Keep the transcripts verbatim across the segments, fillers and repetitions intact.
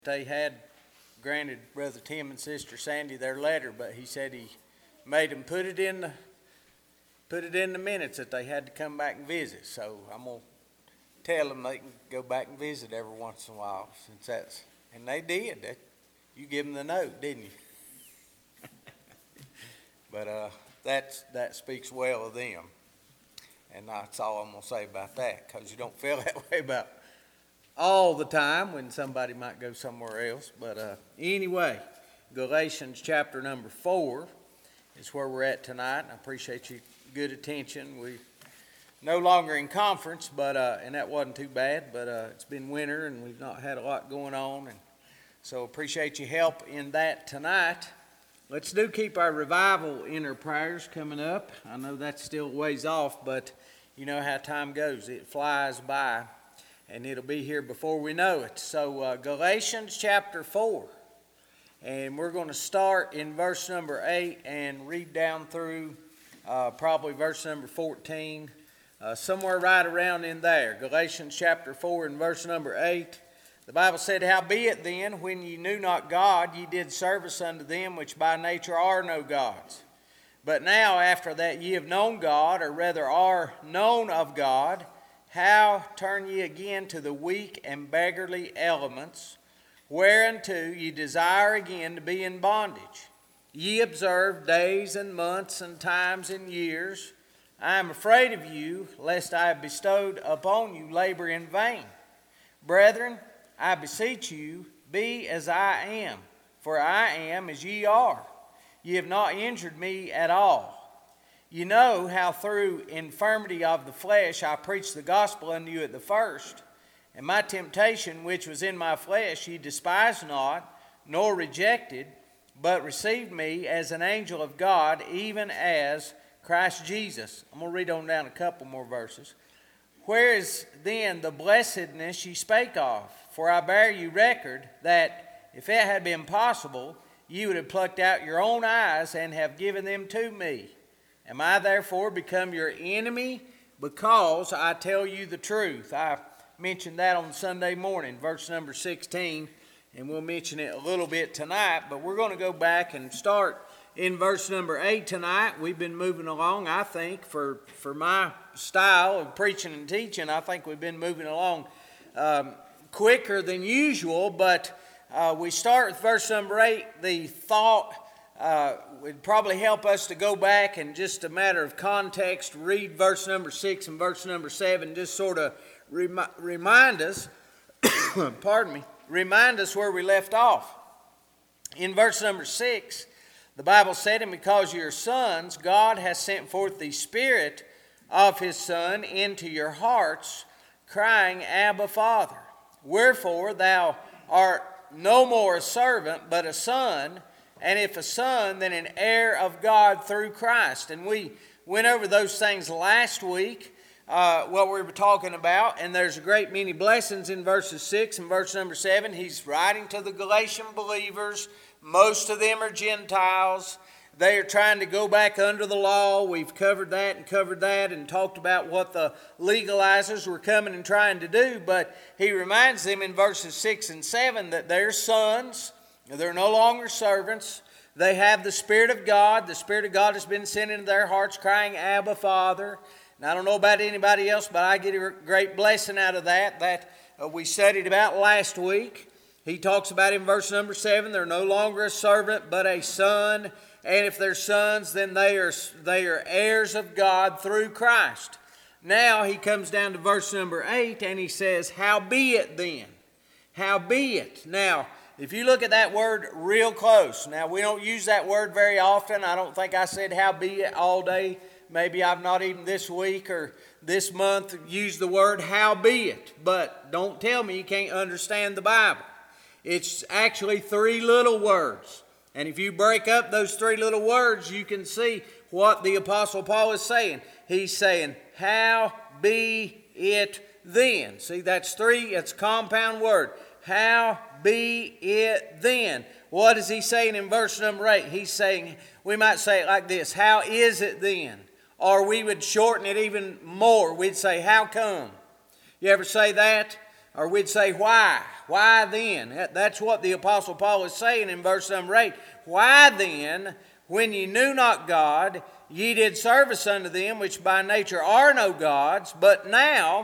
They had granted Brother Tim and Sister Sandy their letter, but he said he made them put it in the put it in the minutes that they had to come back and visit. So I'm gonna tell them they can go back and visit every once in a while, since that's and they did. That, you give them the note, didn't you? But uh, that's that speaks well of them, and that's all I'm gonna say about that, because you don't feel that way about all the time when somebody might go somewhere else. But uh, anyway, Galatians chapter number four is where we're at tonight. And I appreciate your good attention. We no longer in conference, but uh, and that wasn't too bad. But uh, it's been winter and we've not had a lot going on, and so appreciate your help in that tonight. Let's do keep our revival in our prayers coming up. I know that's still a ways off, but you know how time goes; it flies by. And it'll be here before we know it. So uh, Galatians chapter four. And we're going to start in verse number eight and read down through uh, probably verse number fourteen. Uh, somewhere right around in there. Galatians chapter four and verse number eight. The Bible said, "Howbeit then, when ye knew not God, ye did service unto them which by nature are no gods. But now after that ye have known God, or rather are known of God, how turn ye again to the weak and beggarly elements, whereunto ye desire again to be in bondage? Ye observe days and months and times and years. I am afraid of you, lest I have bestowed upon you labor in vain. Brethren, I beseech you, be as I am, for I am as ye are. Ye have not injured me at all. You know how through infirmity of the flesh I preached the gospel unto you at the first. And my temptation which was in my flesh ye despised not, nor rejected, but received me as an angel of God, even as Christ Jesus." I'm going to read on down a couple more verses. "Where is then the blessedness ye spake of? For I bear you record that if it had been possible, ye would have plucked out your own eyes and have given them to me. Am I therefore become your enemy because I tell you the truth?" I mentioned that on Sunday morning, verse number sixteen, and we'll mention it a little bit tonight, but we're going to go back and start in verse number eight tonight. We've been moving along, I think, for, for my style of preaching and teaching, I think we've been moving along um, quicker than usual, but uh, we start with verse number eight, the thought. Uh, would probably help us to go back and, just a matter of context, read verse number six and verse number seven, just sort of remi- remind us, pardon me, remind us where we left off. In verse number six, the Bible said, "And because you are sons, God has sent forth the Spirit of His Son into your hearts, crying, Abba, Father. Wherefore thou art no more a servant, but a son, and if a son, then an heir of God through Christ." And we went over those things last week, uh, what we were talking about. And there's a great many blessings in verses six and verse number seven. He's writing to the Galatian believers. Most of them are Gentiles. They are trying to go back under the law. We've covered that and covered that and talked about what the legalizers were coming and trying to do. But he reminds them in verses six and seven that they're sons. They're no longer servants. They have the Spirit of God. The Spirit of God has been sent into their hearts, crying, Abba, Father. And I don't know about anybody else, but I get a great blessing out of that. That uh, we studied about last week. He talks about in verse number seven, they're no longer a servant, but a son. And if they're sons, then they are, they are heirs of God through Christ. Now he comes down to verse number eight, and he says, "Howbeit then." Howbeit. Now, if you look at that word real close, now we don't use that word very often. I don't think I said howbeit all day. Maybe I've not even this week or this month used the word howbeit. But don't tell me you can't understand the Bible. It's actually three little words. And if you break up those three little words, you can see what the Apostle Paul is saying. He's saying, howbeit then. See, that's three, it's a compound word. How be it then. What is he saying in verse number eight? He's saying, we might say it like this, how is it then? Or we would shorten it even more. We'd say, how come? You ever say that? or we'd say, why? Why then? That's what the Apostle Paul is saying in verse number eight. Why then, when ye knew not God, ye did service unto them which by nature are no gods, but now,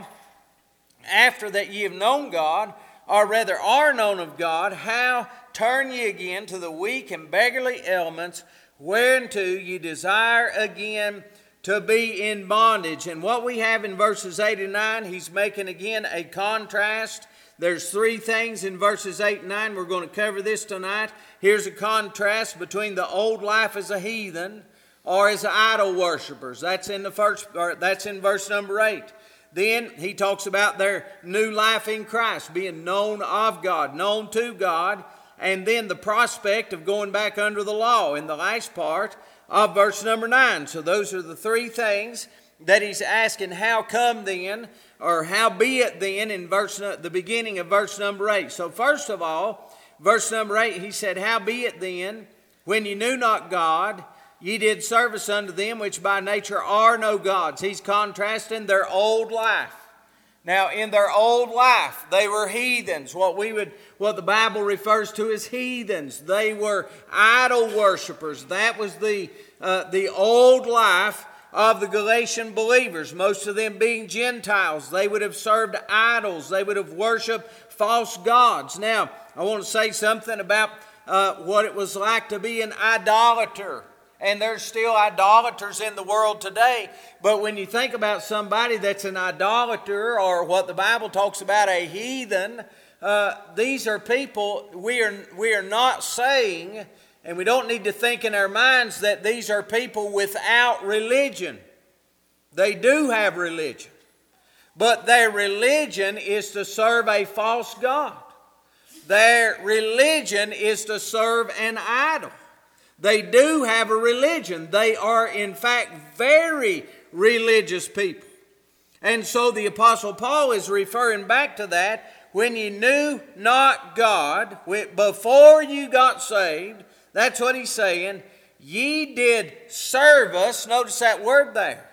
after that ye have known God, or rather are known of God, how turn ye again to the weak and beggarly elements, whereunto ye desire again to be in bondage? And what we have in verses eight and nine, he's making again a contrast. There's three things in verses eight and nine. We're going to cover this tonight. Here's a contrast between the old life as a heathen or as idol worshipers. That's in the first, or that's in verse number eight. Then he talks about their new life in Christ, being known of God, known to God, and then the prospect of going back under the law in the last part of verse number nine. So those are the three things that he's asking, how come then, or how be it then, in verse the beginning of verse number eight. So first of all, verse number eight, he said, how be it then, when ye knew not God, ye did service unto them which by nature are no gods. He's contrasting their old life. Now, in their old life, they were heathens, what we would, what the Bible refers to as heathens. They were idol worshipers. That was the uh, the old life of the Galatian believers. Most of them being Gentiles. They would have served idols. They would have worshipped false gods. Now, I want to say something about uh, what it was like to be an idolater. And there's still idolaters in the world today. But when you think about somebody that's an idolater, or what the Bible talks about, a heathen, uh, these are people, we are, we are not saying, and we don't need to think in our minds that these are people without religion. They do have religion. But their religion is to serve a false god. Their religion is to serve an idol. They do have a religion. They are, in fact, very religious people. And so the Apostle Paul is referring back to that. When you knew not God, before you got saved, that's what he's saying, ye did service. Notice that word there.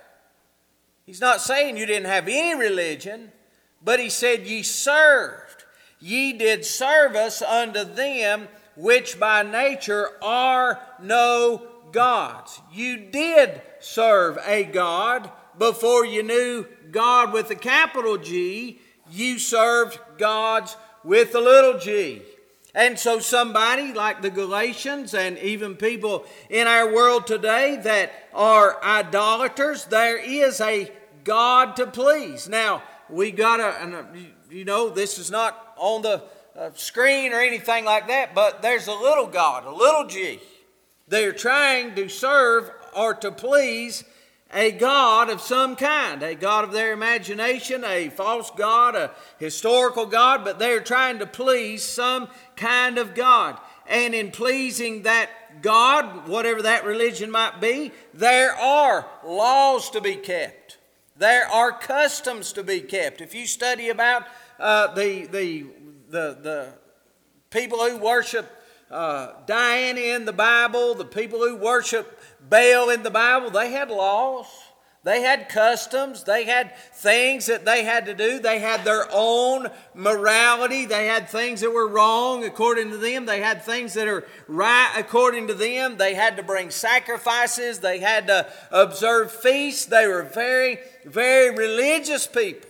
He's not saying you didn't have any religion, but he said ye served. Ye did service unto them which by nature are no gods. You did serve a God before you knew God with a capital G. You served gods with a little g. And so somebody like the Galatians, and even people in our world today that are idolaters, there is a God to please. Now, we got to, you know, this is not on the Uh, screen or anything like that, but there's a little God, a little g. They're trying to serve or to please a God of some kind, a God of their imagination, a false God, a historical God, but they're trying to please some kind of God. And in pleasing that God, whatever that religion might be, there are laws to be kept. There are customs to be kept. If you study about uh, the the The, the people who worship uh, Diana in the Bible, the people who worship Baal in the Bible, they had laws. They had customs. They had things that they had to do. They had their own morality. They had things that were wrong according to them. They had things that are right according to them. They had to bring sacrifices. They had to observe feasts. They were very, very religious people.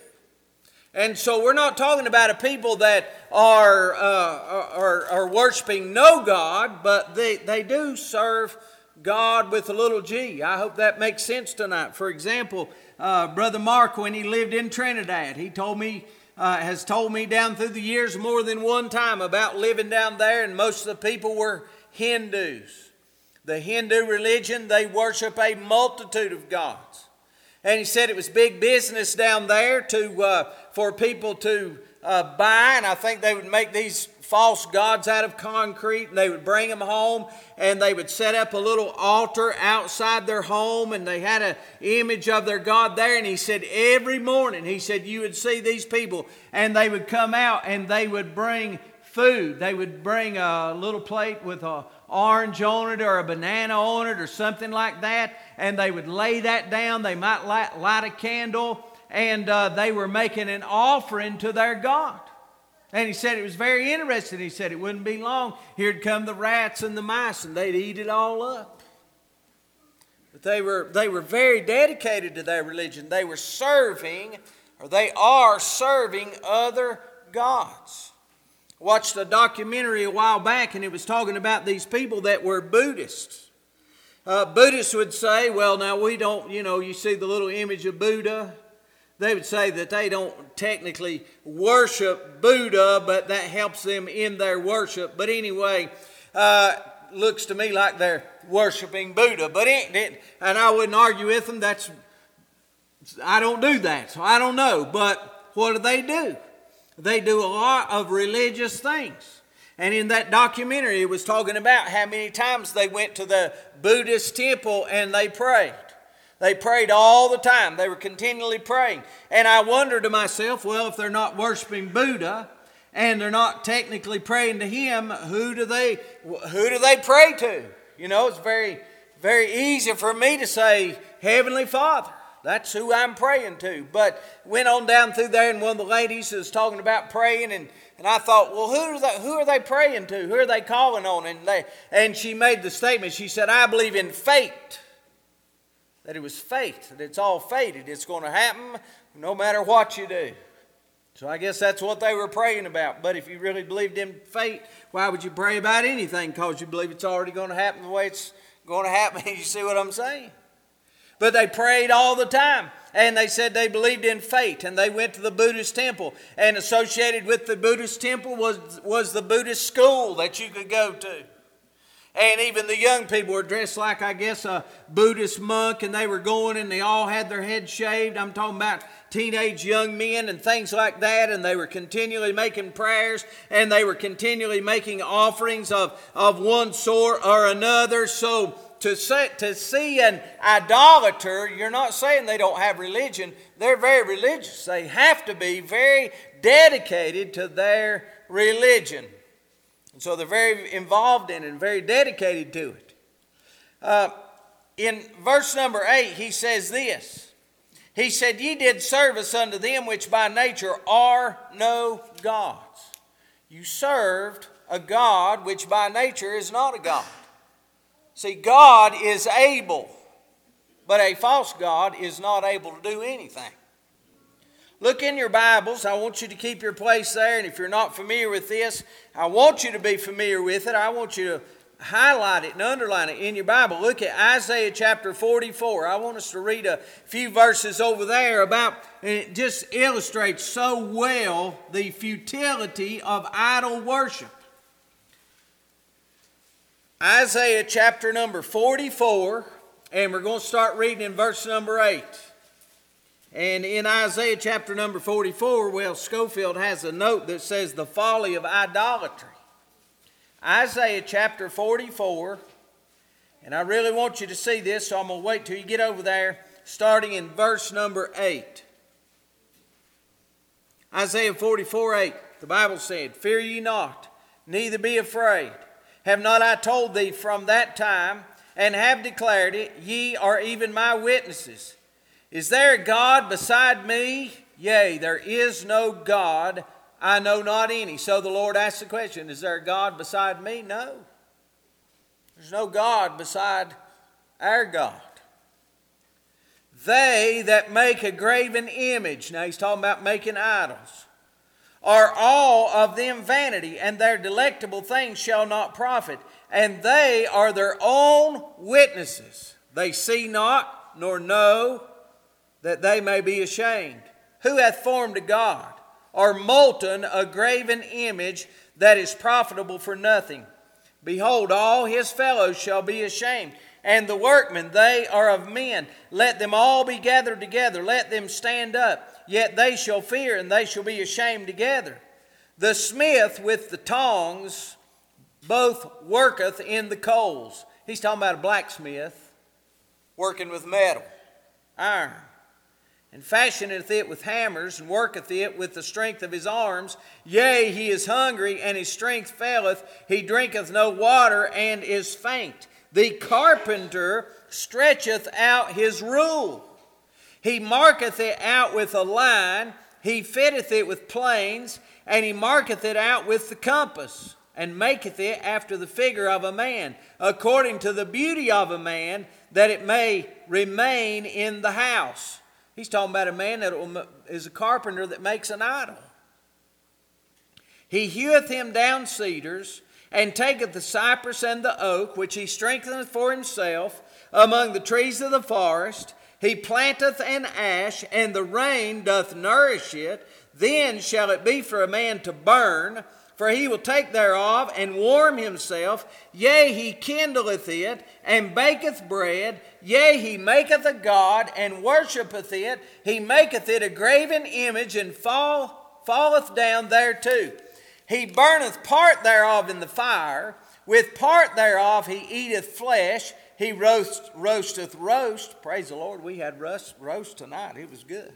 And so we're not talking about a people that are, uh, are, are worshiping no God, but they, they do serve God with a little g. I hope that makes sense tonight. For example, uh, Brother Mark, when he lived in Trinidad, he told me, uh, has told me down through the years more than one time about living down there, and most of the people were Hindus. The Hindu religion, they worship a multitude of gods. And he said it was big business down there to uh, for people to uh, buy. And I think they would make these false gods out of concrete. And they would bring them home. And they would set up a little altar outside their home. And they had an image of their God there. And he said every morning, he said you would see these people. And they would come out and they would bring food. They would bring a little plate with a orange on it or a banana on it or something like that, and they would lay that down. They might light, light a candle, and uh, they were making an offering to their God. And he said it was very interesting. He said it wouldn't be long. Here'd come the rats and the mice, and they'd eat it all up. But they were, they were very dedicated to their religion. They were serving, or they are serving other gods. I watched a documentary a while back, and it was talking about these people that were Buddhists. Uh, Buddhists would say, well, now we don't, you know, you see the little image of Buddha. They would say that they don't technically worship Buddha, but that helps them in their worship. But anyway, uh, looks to me like they're worshiping Buddha. But it, it, and I wouldn't argue with them. That's I don't do that, so I don't know. But what do they do? They do a lot of religious things. And in that documentary, it was talking about how many times they went to the Buddhist temple and they prayed. They prayed all the time. They were continually praying. And I wonder to myself, well, if they're not worshiping Buddha and they're not technically praying to him, who do they who do they pray to? You know, it's very, very easy for me to say, Heavenly Father. That's who I'm praying to. But went on down through there, and one of the ladies was talking about praying, and, and I thought, well, who are they, who are they praying to? Who are they calling on? And they and she made the statement. She said, I believe in fate. That it was fate, that it's all fated. It's going to happen no matter what you do. So I guess that's what they were praying about. But if you really believed in fate, why would you pray about anything? Because you believe it's already going to happen the way it's going to happen. You see what I'm saying? But they prayed all the time. And they said they believed in fate. And they went to the Buddhist temple. And associated with the Buddhist temple was, was the Buddhist school that you could go to. And even the young people were dressed like, I guess, a Buddhist monk, and they were going and they all had their heads shaved. I'm talking about teenage young men and things like that, and they were continually making prayers, and they were continually making offerings of, of one sort or another. So to, say, to see an idolater, you're not saying they don't have religion. They're very religious. They have to be very dedicated to their religion. And so they're very involved in it and very dedicated to it. Uh, in verse number eight, he says this. He said, ye did service unto them which by nature are no gods. You served a God which by nature is not a God. See, God is able, but a false God is not able to do anything. Look in your Bibles. I want you to keep your place there. And if you're not familiar with this, I want you to be familiar with it. I want you to highlight it and underline it in your Bible. Look at Isaiah chapter forty-four. I want us to read a few verses over there about, and it just illustrates so well the futility of idol worship. Isaiah chapter number forty-four, and we're going to start reading in verse number eight. And in Isaiah chapter number forty-four, well, Schofield has a note that says the folly of idolatry. Isaiah chapter forty-four, and I really want you to see this, so I'm going to wait till you get over there, starting in verse number eight. Isaiah forty-four, eight, the Bible said, fear ye not, neither be afraid. Have not I told thee from that time, and have declared it, ye are even my witnesses. Is there a God beside me? Yea, there is no God. I know not any. So the Lord asked the question, is there a God beside me? No. There's no God beside our God. They that make a graven image, now he's talking about making idols, are all of them vanity, and their delectable things shall not profit. And they are their own witnesses. They see not, nor know, that they may be ashamed. Who hath formed a God, or molten a graven image that is profitable for nothing? Behold, all his fellows shall be ashamed. And the workmen, they are of men. Let them all be gathered together. Let them stand up. Yet they shall fear, and they shall be ashamed together. The smith with the tongs both worketh in the coals. He's talking about a blacksmith working with metal, iron. And fashioneth it with hammers, and worketh it with the strength of his arms. Yea, he is hungry, and his strength faileth. He drinketh no water, and is faint. The carpenter stretcheth out his rule. He marketh it out with a line. He fitteth it with planes, and he marketh it out with the compass, and maketh it after the figure of a man, according to the beauty of a man, that it may remain in the house. He's talking about a man that is a carpenter that makes an idol. He heweth him down cedars, and taketh the cypress and the oak, which he strengtheneth for himself, among the trees of the forest. He planteth an ash, and the rain doth nourish it. Then shall it be for a man to burn, for he will take thereof and warm himself. Yea, he kindleth it, and baketh bread. Yea, he maketh a god, and worshipeth it. He maketh it a graven image, and fall, falleth down thereto. He burneth part thereof in the fire. With part thereof he eateth flesh. He roast, roasteth roast. Praise the Lord, we had roast, roast tonight. It was good.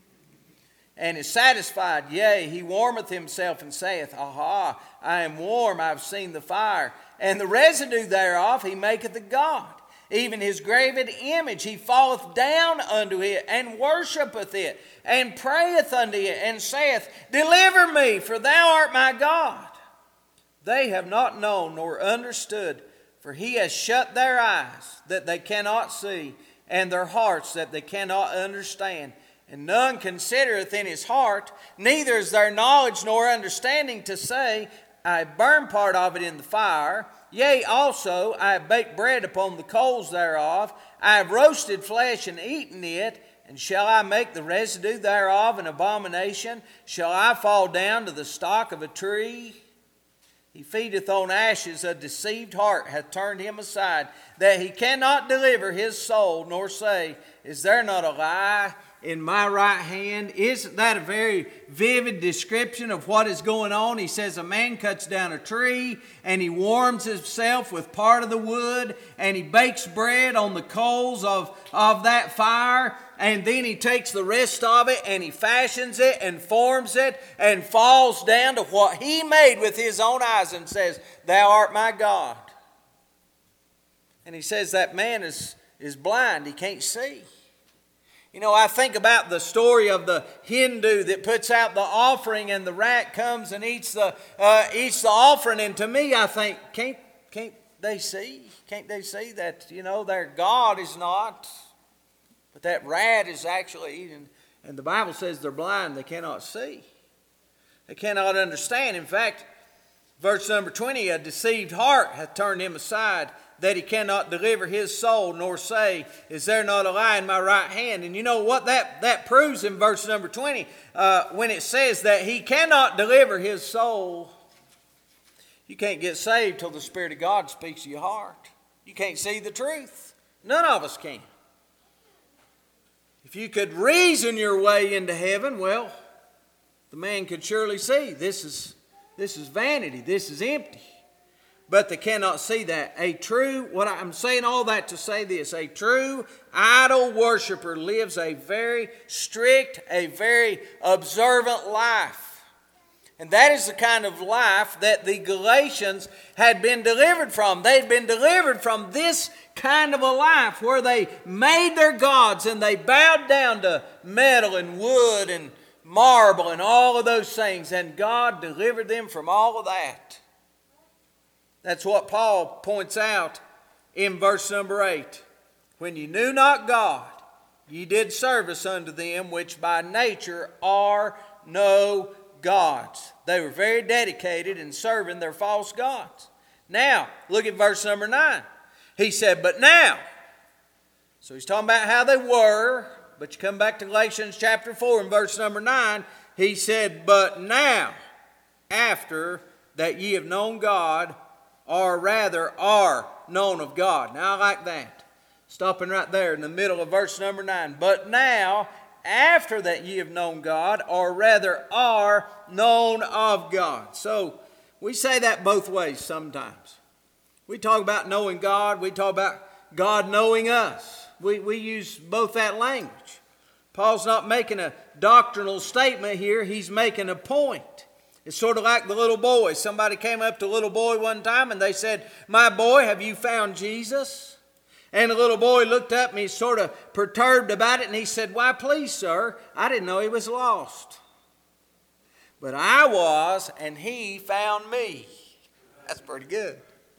And is satisfied. Yea, he warmeth himself, and saith, Aha, I am warm, I have seen the fire. And the residue thereof he maketh a god. Even his graven image, he falleth down unto it, and worshipeth it, and prayeth unto it, and saith, Deliver me, for thou art my God. They have not known nor understood, for he has shut their eyes, that they cannot see, and their hearts, that they cannot understand. And none considereth in his heart, neither is there knowledge nor understanding to say, I burn part of it in the fire. Yea, also I have baked bread upon the coals thereof. I have roasted flesh and eaten it. And shall I make the residue thereof an abomination? Shall I fall down to the stock of a tree? He feedeth on ashes. A deceived heart hath turned him aside, that he cannot deliver his soul, nor say, Is there not a lie in my right hand? Isn't that a very vivid description of what is going on? He says a man cuts down a tree, and he warms himself with part of the wood, and he bakes bread on the coals of, of that fire, and then he takes the rest of it and he fashions it and forms it and falls down to what he made with his own eyes and says, Thou art my God. And he says that man is, is blind. He can't see. You know, I think about the story of the Hindu that puts out the offering, and the rat comes and eats the uh, eats the offering. And to me, I think, can't can't they see? Can't they see that, you know, their God is not, but that rat is actually eating? And the Bible says they're blind; they cannot see, they cannot understand. In fact, verse number twenty: a deceived heart hath turned him aside, that he cannot deliver his soul, nor say, Is there not a lie in my right hand? And you know what that, that proves in verse number twenty, uh, when it says that he cannot deliver his soul. You can't get saved till the Spirit of God speaks to your heart. You can't see the truth. None of us can. If you could reason your way into heaven, well, the man could surely see this is, this is vanity, this is empty. But they cannot see that. A true, what I'm saying all that to say this, a true idol worshiper lives a very strict, a very observant life. And that is the kind of life that the Galatians had been delivered from. They'd been delivered from this kind of a life where they made their gods and they bowed down to metal and wood and marble and all of those things. And God delivered them from all of that. That's what Paul points out in verse number eight. When you knew not God, ye did service unto them which by nature are no gods. They were very dedicated in serving their false gods. Now, look at verse number nine. He said, but now. So he's talking about how they were, but you come back to Galatians chapter four and verse number nine. He said, but now, after that ye have known God, or rather are known of God. Now I like that. Stopping right there in the middle of verse number nine. But now, after that ye have known God, or rather are known of God. So we say that both ways sometimes. We talk about knowing God. We talk about God knowing us. We, we use both that language. Paul's not making a doctrinal statement here. He's making a point. It's sort of like the little boy. Somebody came up to a little boy one time and they said, my boy, have you found Jesus? And the little boy looked up and he's sort of perturbed about it. And he said, why, please, sir, I didn't know he was lost. But I was, and he found me. That's pretty good.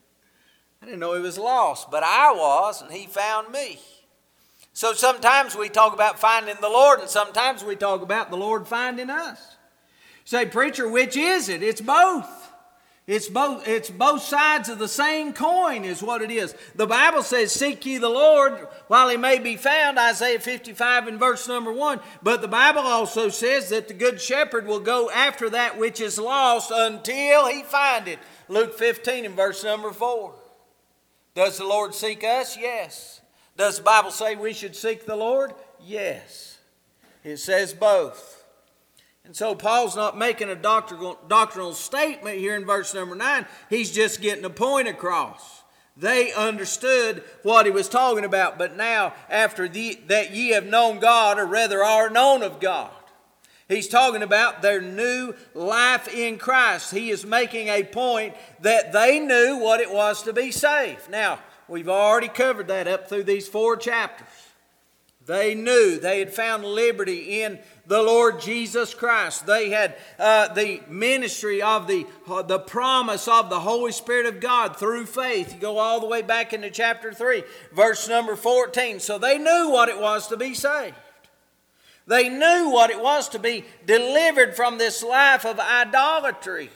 I didn't know he was lost, but I was, and he found me. So sometimes we talk about finding the Lord, and sometimes we talk about the Lord finding us. Say, preacher, which is it? It's both. It's both, it's both sides of the same coin is what it is. The Bible says, seek ye the Lord while he may be found, Isaiah fifty-five and verse number one. But the Bible also says that the good shepherd will go after that which is lost until he find it. Luke fifteen and verse number four. Does the Lord seek us? Yes. Does the Bible say we should seek the Lord? Yes. It says both. And so Paul's not making a doctrinal, doctrinal statement here in verse number nine. He's just getting a point across. They understood what he was talking about. But now, after the, that ye have known God, or rather are known of God, he's talking about their new life in Christ. He is making a point that they knew what it was to be saved. Now, we've already covered that up through these four chapters. They knew they had found liberty in the Lord Jesus Christ. They had uh, the ministry of the, uh, the promise of the Holy Spirit of God through faith. You go all the way back into chapter three, verse number fourteen. So they knew what it was to be saved. They knew what it was to be delivered from this life of idolatry.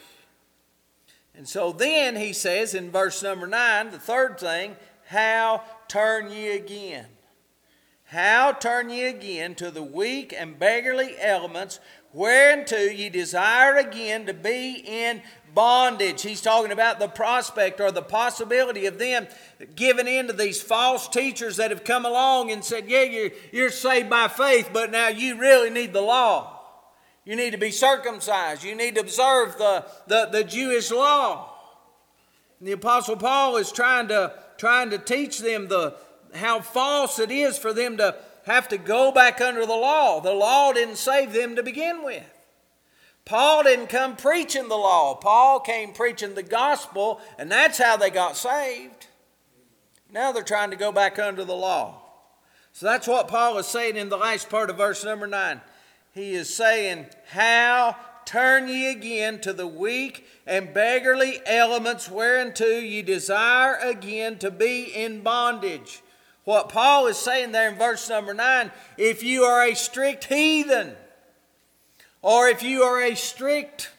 And so then he says in verse number nine, the third thing, how turn ye again? How turn ye again to the weak and beggarly elements, whereunto ye desire again to be in bondage. He's talking about the prospect or the possibility of them giving in to these false teachers that have come along and said, yeah, you're, you're saved by faith, but now you really need the law. You need to be circumcised. You need to observe the, the, the Jewish law. And the Apostle Paul is trying to, trying to teach them the how false it is for them to have to go back under the law. The law didn't save them to begin with. Paul didn't come preaching the law. Paul came preaching the gospel, and that's how they got saved. Now they're trying to go back under the law. So that's what Paul is saying in the last part of verse number nine. He is saying, how turn ye again to the weak and beggarly elements whereunto ye desire again to be in bondage. What Paul is saying there in verse number nine, if you are a strict heathen, or if you are a strict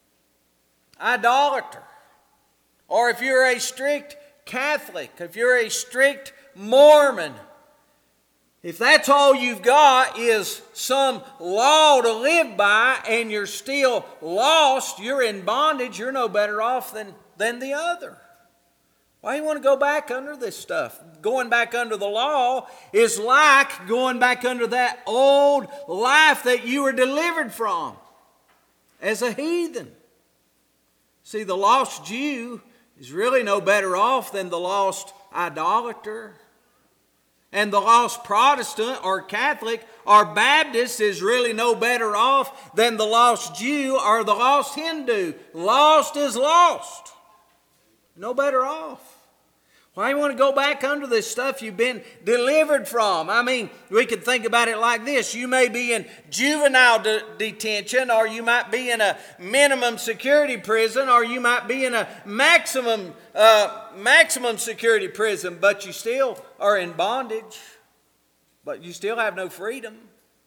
idolater, or if you're a strict Catholic, if you're a strict Mormon, if that's all you've got is some law to live by and you're still lost, you're in bondage, you're no better off than, than the other. Why do you want to go back under this stuff? Going back under the law is like going back under that old life that you were delivered from as a heathen. See, the lost Jew is really no better off than the lost idolater. And the lost Protestant or Catholic or Baptist is really no better off than the lost Jew or the lost Hindu. Lost is lost. No better off. Why do you want to go back under this stuff you've been delivered from? I mean, we could think about it like this. You may be in juvenile de- detention, or you might be in a minimum security prison, or you might be in a maximum uh, maximum security prison, but you still are in bondage. But you still have no freedom.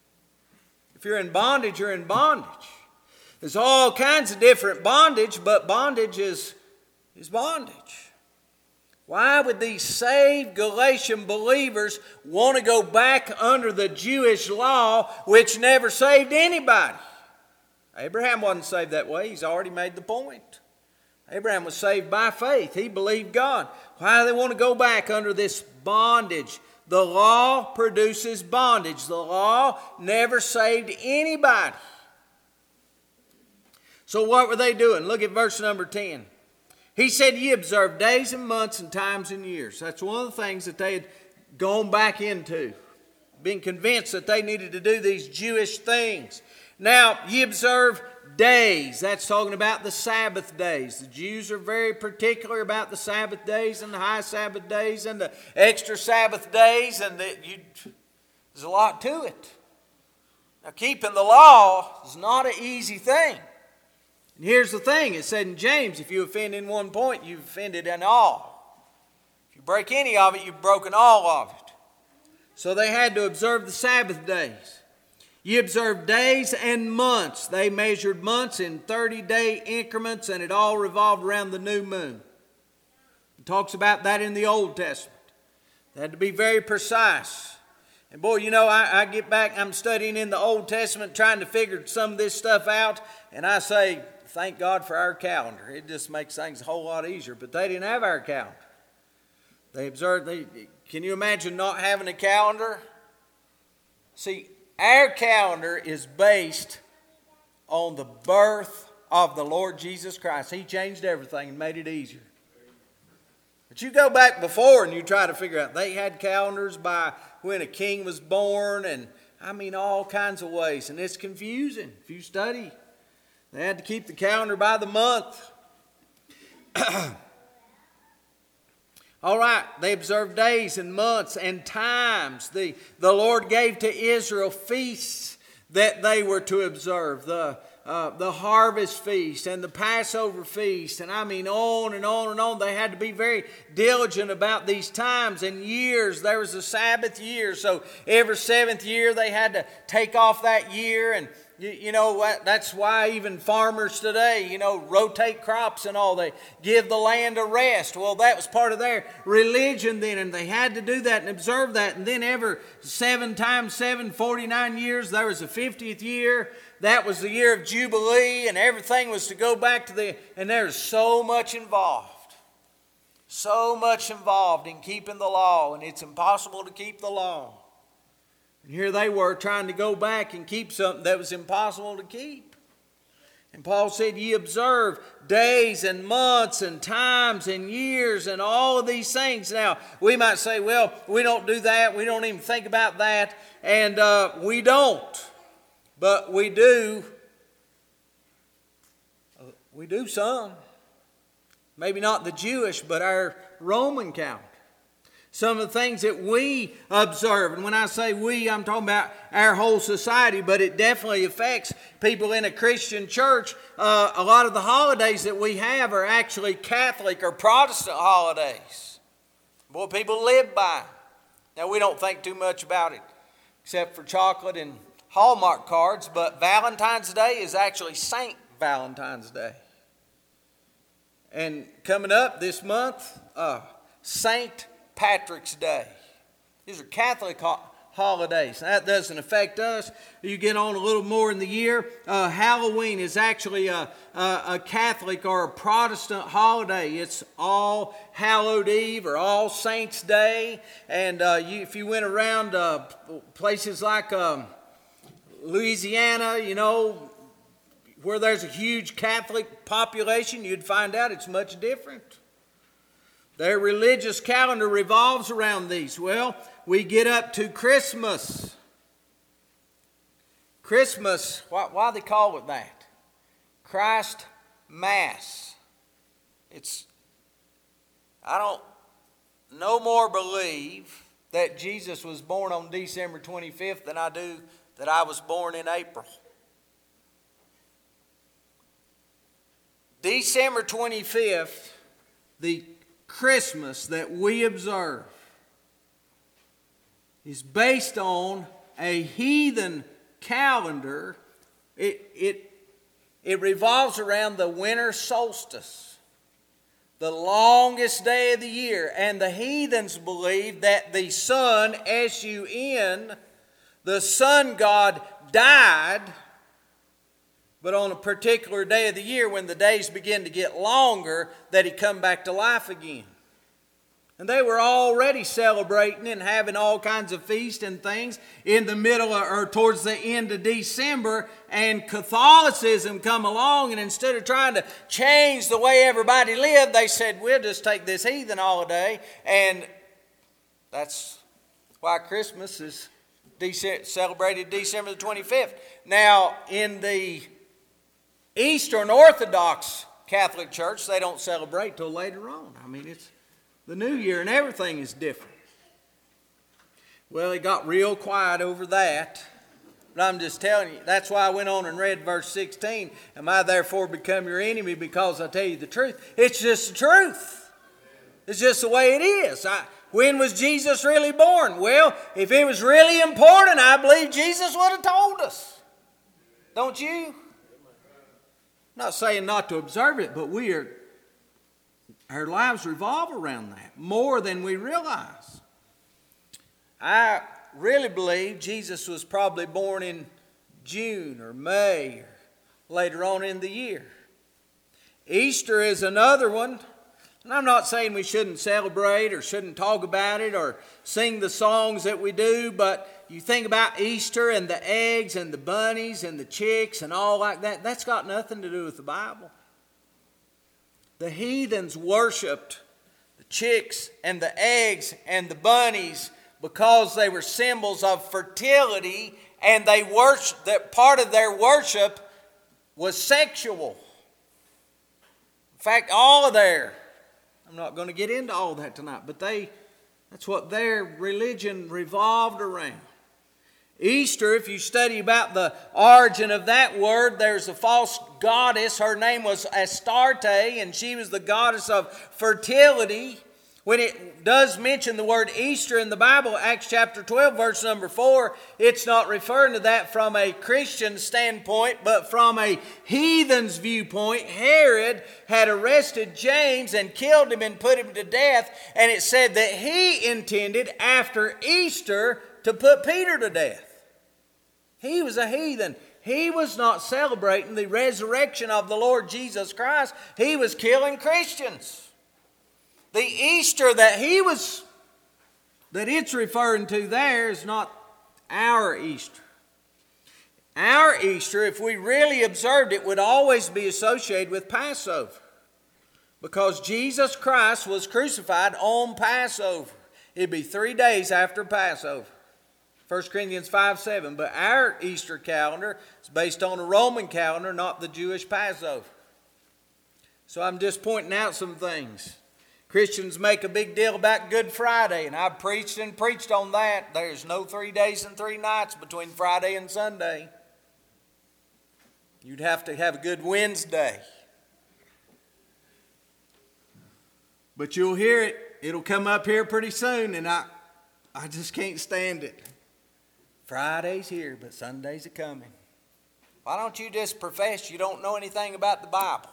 If you're in bondage, you're in bondage. There's all kinds of different bondage, but bondage is, is bondage. Why would these saved Galatian believers want to go back under the Jewish law, which never saved anybody? Abraham wasn't saved that way. He's already made the point. Abraham was saved by faith. He believed God. Why do they want to go back under this bondage? The law produces bondage. The law never saved anybody. So what were they doing? Look at verse number ten. He said, ye observe days and months and times and years. That's one of the things that they had gone back into. Being convinced that they needed to do these Jewish things. Now, ye observe days. That's talking about the Sabbath days. The Jews are very particular about the Sabbath days and the high Sabbath days and the extra Sabbath days. And the, you, there's a lot to it. Now, keeping the law is not an easy thing. And here's the thing, it said in James, if you offend in one point, you've offended in all. If you break any of it, you've broken all of it. So they had to observe the Sabbath days. Ye observed days and months. They measured months in thirty-day increments, and it all revolved around the new moon. It talks about that in the Old Testament. They had to be very precise. And boy, you know, I, I get back, I'm studying in the Old Testament, trying to figure some of this stuff out, and I say, thank God for our calendar. It just makes things a whole lot easier. But they didn't have our calendar. They observed, they, can you imagine not having a calendar? See, our calendar is based on the birth of the Lord Jesus Christ. He changed everything and made it easier. But you go back before and you try to figure out, they had calendars by when a king was born, and I mean all kinds of ways. And it's confusing if you study. They had to keep the calendar by the month. All right, they observed days and months and times. The, the Lord gave to Israel feasts that they were to observe. The, uh, the harvest feast and the Passover feast. And I mean on and on and on. They had to be very diligent about these times and years. There was a Sabbath year. So every seventh year they had to take off that year. And You, you know, that's why even farmers today, you know, rotate crops and all. They give the land a rest. Well, that was part of their religion then, and they had to do that and observe that. And then every seven times seven, forty-nine years, there was a fiftieth year. That was the year of Jubilee, and everything was to go back to the, and there's so much involved. So much involved in keeping the law, and it's impossible to keep the law. And here they were trying to go back and keep something that was impossible to keep. And Paul said, ye observe days and months and times and years and all of these things. Now, we might say, well, we don't do that. We don't even think about that. And uh, we don't. But we do. We do some. Maybe not the Jewish, but our Roman calendar. Some of the things that we observe, and when I say we, I'm talking about our whole society, but it definitely affects people in a Christian church. Uh, a lot of the holidays that we have are actually Catholic or Protestant holidays. Boy, people live by. Now, we don't think too much about it, except for chocolate and Hallmark cards, but Valentine's Day is actually Saint Valentine's Day. And coming up this month, uh, Saint Patrick's Day. These are Catholic ho- holidays. That doesn't affect us. You get on a little more in the year. Uh, Halloween is actually a, a, a Catholic or a Protestant holiday. It's All Hallowed Eve or All Saints Day. And uh, you, if you went around uh, places like um, Louisiana, you know, where there's a huge Catholic population, you'd find out it's much different. Their religious calendar revolves around these. Well, we get up to Christmas. Christmas, why, why they call it that? Christ Mass. It's, I don't no more believe that Jesus was born on December twenty-fifth than I do that I was born in April. December twenty-fifth, the Christmas that we observe, is based on a heathen calendar. It, it, it revolves around the winter solstice, the longest day of the year. And the heathens believed that the sun, S U N, the sun god died, but on a particular day of the year when the days begin to get longer, that he come back to life again. And they were already celebrating and having all kinds of feasts and things in the middle or towards the end of December. And Catholicism come along, and instead of trying to change the way everybody lived, they said, we'll just take this heathen holiday. And that's why Christmas is Dece- celebrated December the twenty-fifth. Now, in the Eastern Orthodox Catholic Church, they don't celebrate till later on. I mean, it's the new year and everything is different. Well, it got real quiet over that. But I'm just telling you, that's why I went on and read verse sixteen. Am I therefore become your enemy because I tell you the truth? It's just the truth. It's just the way it is. I, when was Jesus really born? Well, if it was really important, I believe Jesus would have told us. Don't you? I'm not saying not to observe it, but we are, our lives revolve around that more than we realize. I really believe Jesus was probably born in June or May or later on in the year. Easter is another one. And I'm not saying we shouldn't celebrate or shouldn't talk about it or sing the songs that we do, but you think about Easter and the eggs and the bunnies and the chicks and all like that. That's got nothing to do with the Bible. The heathens worshipped the chicks and the eggs and the bunnies because they were symbols of fertility, and they worship, that part of their worship was sexual. In fact, all of their, I'm not going to get into all that tonight, but they, that's what their religion revolved around. Easter, if you study about the origin of that word, there's a false goddess. Her name was Astarte, and she was the goddess of fertility. When it does mention the word Easter in the Bible, Acts chapter twelve, verse number four, it's not referring to that from a Christian standpoint, but from a heathen's viewpoint. Herod had arrested James and killed him and put him to death, and it said that he intended after Easter to put Peter to death. He was a heathen. He was not celebrating the resurrection of the Lord Jesus Christ. He was killing Christians. The Easter that he was, that it's referring to there is not our Easter. Our Easter, if we really observed it, would always be associated with Passover. Because Jesus Christ was crucified on Passover. It'd be three days after Passover. First Corinthians five seven. But our Easter calendar is based on a Roman calendar, not the Jewish Passover. So I'm just pointing out some things. Christians make a big deal about Good Friday, and I've preached and preached on that. There's no three days and three nights between Friday and Sunday. You'd have to have a good Wednesday. But you'll hear it. It'll come up here pretty soon, and I, I just can't stand it. Friday's here, but Sunday's a coming. Why don't you just profess you don't know anything about the Bible?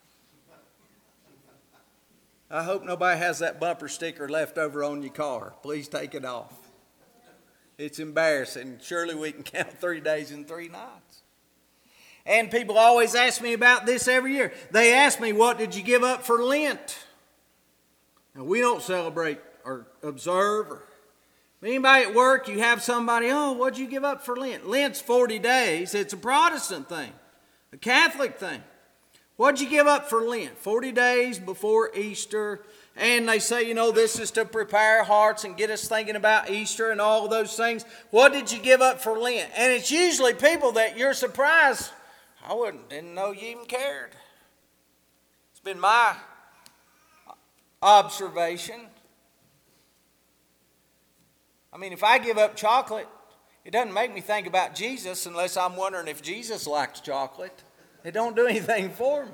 I hope nobody has that bumper sticker left over on your car. Please take it off. It's embarrassing. Surely we can count three days and three nights. And people always ask me about this every year. They ask me, what did you give up for Lent? Now, we don't celebrate or observe. Or anybody at work, you have somebody, oh, what'd you give up for Lent? Lent's forty days. It's a Protestant thing, a Catholic thing. What'd you give up for Lent? forty days before Easter. And they say, you know, this is to prepare our hearts and get us thinking about Easter and all of those things. What did you give up for Lent? And it's usually people that you're surprised. I wouldn't, didn't know you even cared. It's been my observation. I mean, if I give up chocolate, it doesn't make me think about Jesus unless I'm wondering if Jesus likes chocolate. It don't do anything for me.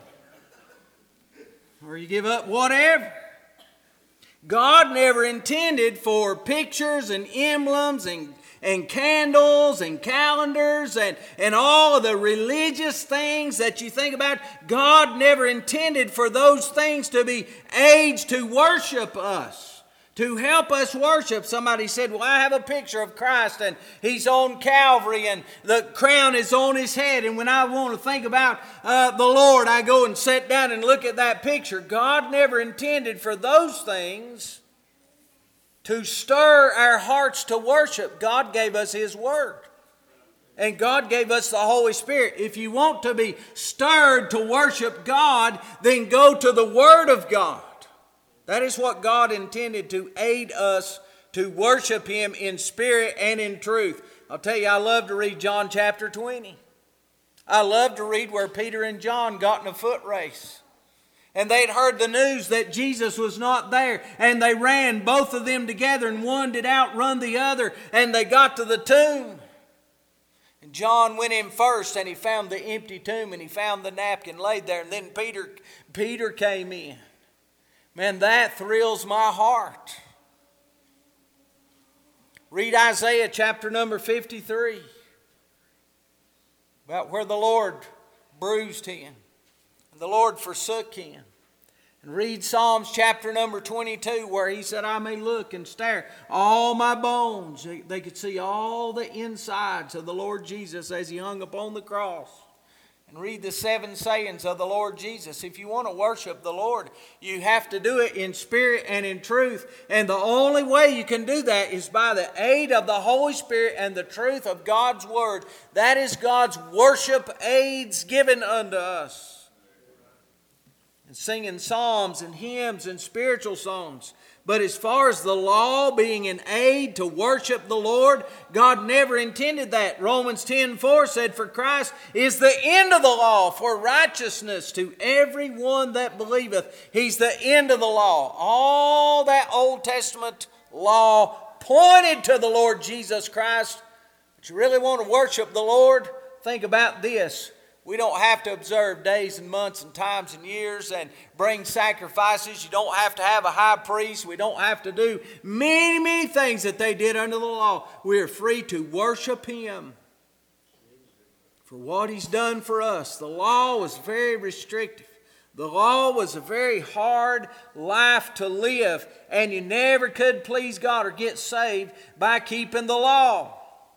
Or you give up whatever. God never intended for pictures and emblems and, and candles and calendars and, and all of the religious things that you think about. God never intended for those things to be aids to worship us. To help us worship. Somebody said, well, I have a picture of Christ and He's on Calvary and the crown is on His head. And when I want to think about uh, the Lord, I go and sit down and look at that picture. God never intended for those things to stir our hearts to worship. God gave us His Word. And God gave us the Holy Spirit. If you want to be stirred to worship God, then go to the Word of God. That is what God intended, to aid us to worship Him in spirit and in truth. I'll tell you, I love to read John chapter twenty. I love to read where Peter and John got in a foot race. And they'd heard the news that Jesus was not there. And they ran, both of them together, and one did outrun the other. And they got to the tomb. And John went in first and he found the empty tomb and he found the napkin laid there. And then Peter, Peter came in. Man, that thrills my heart. Read Isaiah chapter number fifty-three. About where the Lord bruised him. And the Lord forsook him. And read Psalms chapter number twenty-two where he said, I may look and stare all my bones. They could see all the insides of the Lord Jesus as he hung upon the cross. And read the seven sayings of the Lord Jesus. If you want to worship the Lord, you have to do it in spirit and in truth. And the only way you can do that is by the aid of the Holy Spirit and the truth of God's Word. That is God's worship aids given unto us. And singing psalms and hymns and spiritual songs. But as far as the law being an aid to worship the Lord, God never intended that. Romans ten four said, for Christ is the end of the law for righteousness to everyone that believeth. He's the end of the law. All that Old Testament law pointed to the Lord Jesus Christ. But you really want to worship the Lord? Think about this. We don't have to observe days and months and times and years and bring sacrifices. You don't have to have a high priest. We don't have to do many, many things that they did under the law. We are free to worship Him for what He's done for us. The law was very restrictive. The law was a very hard life to live, and you never could please God or get saved by keeping the law.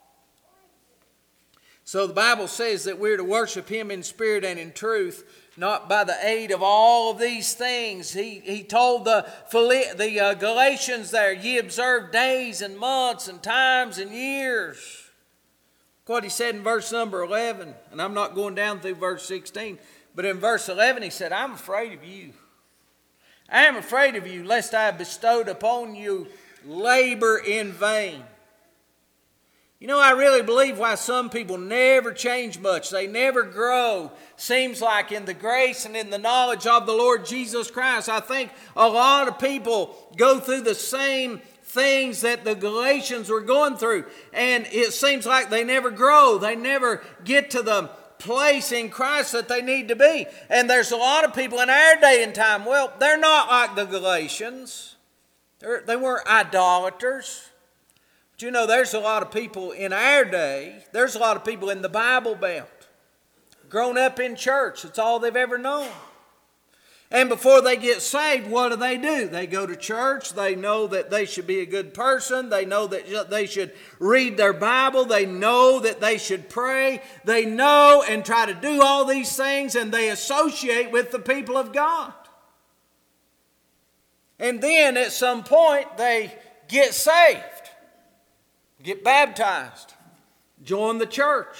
So the Bible says that we're to worship Him in spirit and in truth, not by the aid of all of these things. He, he told the, the uh, Galatians there, ye observe days and months and times and years. Look what he said in verse number eleven, and I'm not going down through verse sixteen, but in verse eleven he said, I'm afraid of you. I am afraid of you, lest I have bestowed upon you labor in vain. You know, I really believe why some people never change much. They never grow. Seems like in the grace and in the knowledge of the Lord Jesus Christ. I think a lot of people go through the same things that the Galatians were going through. And it seems like they never grow. They never get to the place in Christ that they need to be. And there's a lot of people in our day and time, well, they're not like the Galatians. They're, they weren't idolaters. But you know, there's a lot of people in our day, there's a lot of people in the Bible Belt, grown up in church. It's all they've ever known. And before they get saved, what do they do? They go to church. They know that they should be a good person. They know that they should read their Bible. They know that they should pray. They know and try to do all these things, and they associate with the people of God. And then at some point, they get saved, get baptized, join the church.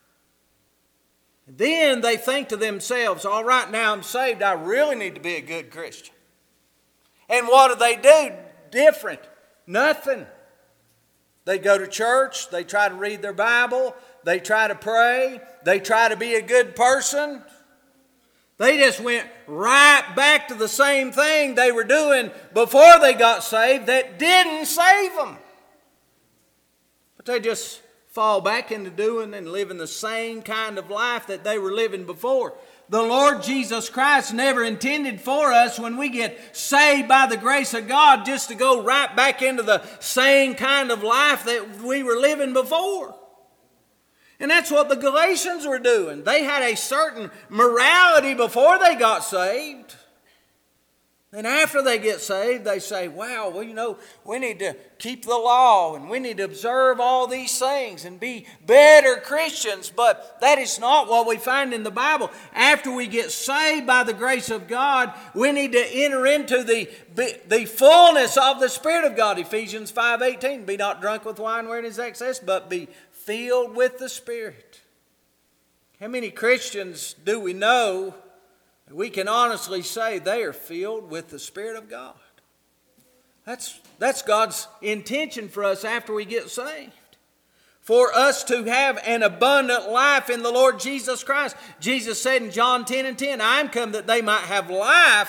Then they think to themselves, all right, now I'm saved, I really need to be a good Christian. And what do they do different? Nothing. They go to church, they try to read their Bible, they try to pray, they try to be a good person. They just went right back to the same thing they were doing before they got saved that didn't save them. But they just fall back into doing and living the same kind of life that they were living before. The Lord Jesus Christ never intended for us when we get saved by the grace of God just to go right back into the same kind of life that we were living before. And that's what the Galatians were doing. They had a certain morality before they got saved. And after they get saved, they say, wow, well, you know, we need to keep the law and we need to observe all these things and be better Christians. But that is not what we find in the Bible. After we get saved by the grace of God, we need to enter into the, the fullness of the Spirit of God. Ephesians five eighteen, be not drunk with wine wherein is excess, but be filled with the Spirit. How many Christians do we know we can honestly say they are filled with the Spirit of God? That's, that's God's intention for us after we get saved. For us to have an abundant life in the Lord Jesus Christ. Jesus said in John ten and ten, I am come that they might have life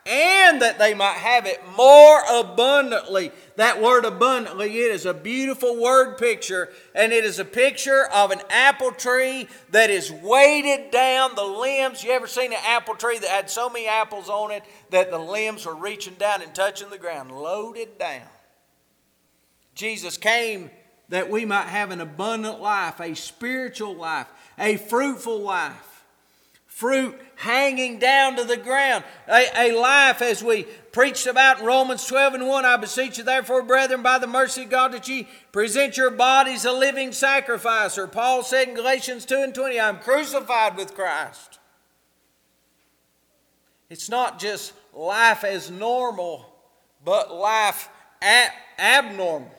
and that they might have it more abundantly. That word abundantly, it is a beautiful word picture, and it is a picture of an apple tree that is weighted down, the limbs. You ever seen an apple tree that had so many apples on it that the limbs were reaching down and touching the ground, loaded down? Jesus came that we might have an abundant life, a spiritual life, a fruitful life. Fruit hanging down to the ground. A, a life, as we preached about in Romans twelve and one, I beseech you therefore, brethren, by the mercy of God, that ye present your bodies a living sacrifice. Or Paul said in Galatians two and twenty, I am crucified with Christ. It's not just life as normal, but life ab- abnormal.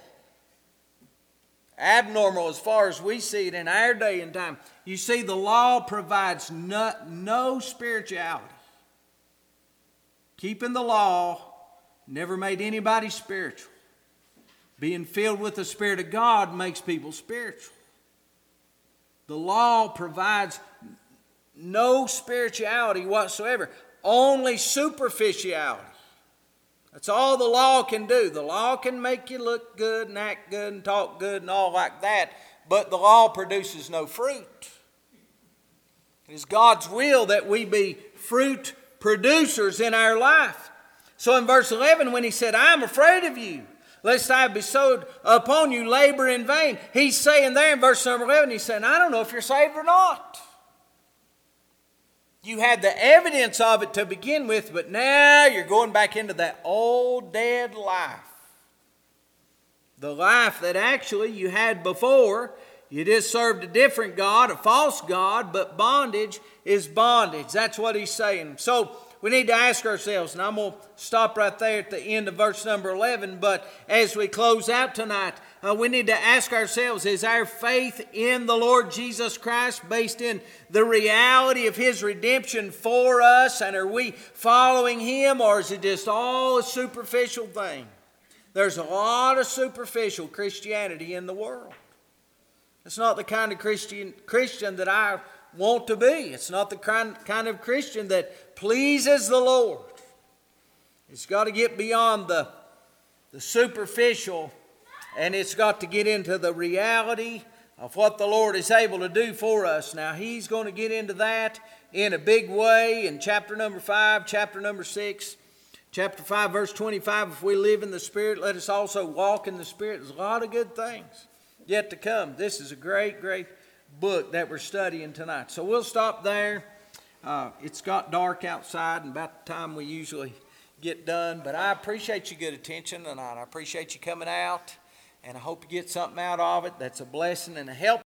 Abnormal as far as we see it in our day and time. You see, the law provides no, no spirituality. Keeping the law never made anybody spiritual. Being filled with the Spirit of God makes people spiritual. The law provides no spirituality whatsoever, only superficiality. That's all the law can do. The law can make you look good and act good and talk good and all like that, but the law produces no fruit. It is God's will that we be fruit producers in our life. So in verse eleven, when he said, I am afraid of you, lest I have bestowed upon you labor in vain, he's saying there in verse number eleven, he's saying, I don't know if you're saved or not. You had the evidence of it to begin with, but now you're going back into that old dead life. The life that actually you had before. You just served a different God, a false God, but bondage is bondage. That's what he's saying. So we need to ask ourselves, and I'm going to stop right there at the end of verse number eleven, but as we close out tonight, uh, we need to ask ourselves, is our faith in the Lord Jesus Christ based in the reality of His redemption for us, and are we following Him, or is it just all a superficial thing? There's a lot of superficial Christianity in the world. It's not the kind of Christian, Christian that I want to be. It's not the kind, kind of Christian that pleases the Lord. It's got to get beyond the, the superficial, and it's got to get into the reality of what the Lord is able to do for us. Now, He's going to get into that in a big way in chapter number five, chapter number six. Chapter five, verse twenty-five, if we live in the Spirit, let us also walk in the Spirit. There's a lot of good things yet to come. This is a great, great book that we're studying tonight. So we'll stop there. Uh, it's got dark outside and about the time we usually get done. But I appreciate your good attention tonight. I appreciate you coming out. And I hope you get something out of it that's a blessing and a help.